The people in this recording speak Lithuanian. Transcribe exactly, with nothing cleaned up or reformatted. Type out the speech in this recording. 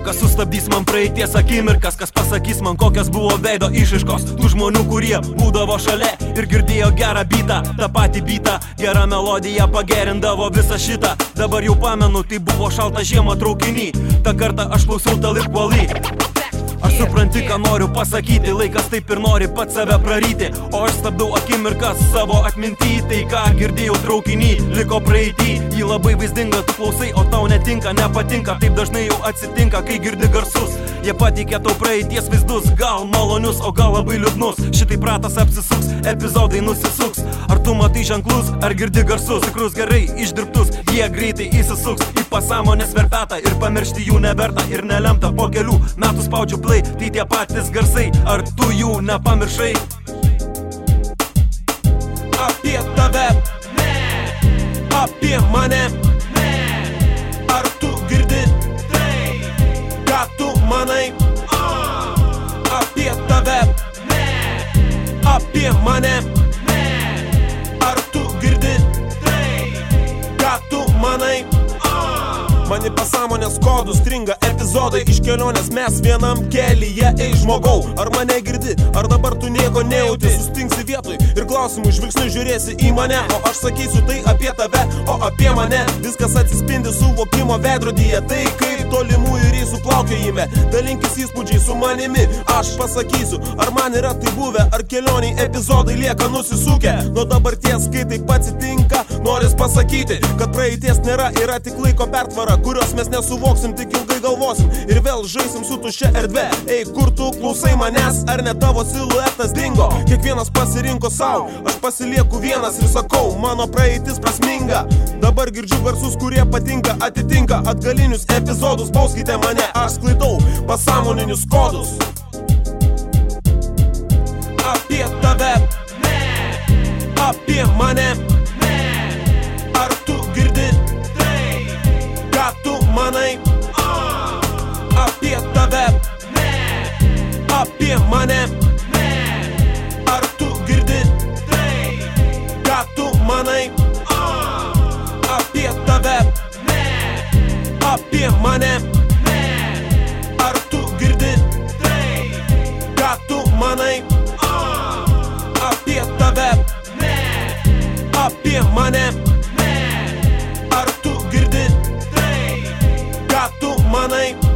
Kas sustabdys man praeities akimirkas, kas pasakys man, kokias buvo veido išraiškos tų žmonių, kurie būdavo šalia ir girdėjo gerą bitą, tą patį bitą, gerą melodiją pagerindavo visą šitą. Dabar jau pamenu, tai buvo šalta žiema traukiny, tą kartą aš klausiau Talib Kweli. Aš supranti, ką noriu pasakyti, laikas taip ir nori pats save praryti, o aš stabdau akimirkas savo atminty, tai ką girdėjau traukiny, liko praeity, jį labai vaizdinga, tu klausai, o tau netinka, nepatinka, taip dažnai jau atsitinka, kai girdi garsus. Jie pateikė tau praeities vaizdus, gal malonius, o gal labai liūdnus, šitaip ratas apsisuks, epizodai nusisuks. Ar tu matai ženklus, ar girdi garsus, tikrus gerai išdirbtus, jie greitai įsisuks į pasąmonės verpetą ir pamiršti jų neverta ir nelemta. Po kelių metų spaudžiu play, tai tie patys garsai, ar tu jų nepamiršai? Apie tave, ne. Apie mane, ne. Ar tu girdi tai, ką tu manai? uh. Apie tave, ne. Apie mane, ne. Ar tu girdi tai, ką tu manai? Man į pasąmonės kodų stringa epizodai iš kelionės, mes vienam kelyje, ei žmogau. Ar mane girdi, ar dabar tu nieko nejauti, sustingsi vietoj ir klausimų žvilgsniu žiūrėsi į mane, o aš sakysiu tai apie tave, o apie mane viskas atsispindi suvokimo veidrodyje, tai kaip tolimųjų reisų plaukiojime, dalinkis įspūdžiai su manimi, aš pasakysiu, ar man yra tai buvę, ar kelioniai epizodai lieka nusisukę. Nuo dabarties, kai taip atsitinka, noris pasakyti, kad praeities nėra, yra tik laiko pertvara, kurios mes nesuvoksim, tik ilgai galvosim ir vėl žaisim su tuščia erdve. Ei, kur tu klausai manęs, ar ne tavo siluetas dingo? Kiekvienas pasirinko savo, aš pasilieku vienas ir sakau, mano praeitis prasminga. Dabar girdžiu garsus, kurie patinka, atitinka atgalinius epizodus, bauskite mane, aš sklaidau pasąmoninius kodus. Apie tave, ne. Apie mane, ne. Ar tu girdi tai, ką tu manai? uh. Apie tave, ne. Apie mane, ne. Ar tu girdi tai, ką tu manai? uh. Apie tave, ne. Apie mane, ne. Ar tu girdi tai, ką tu manai? uh. Apie tave, ne. Apie mane, ne. Ar tu girdi tai, ką tu manai?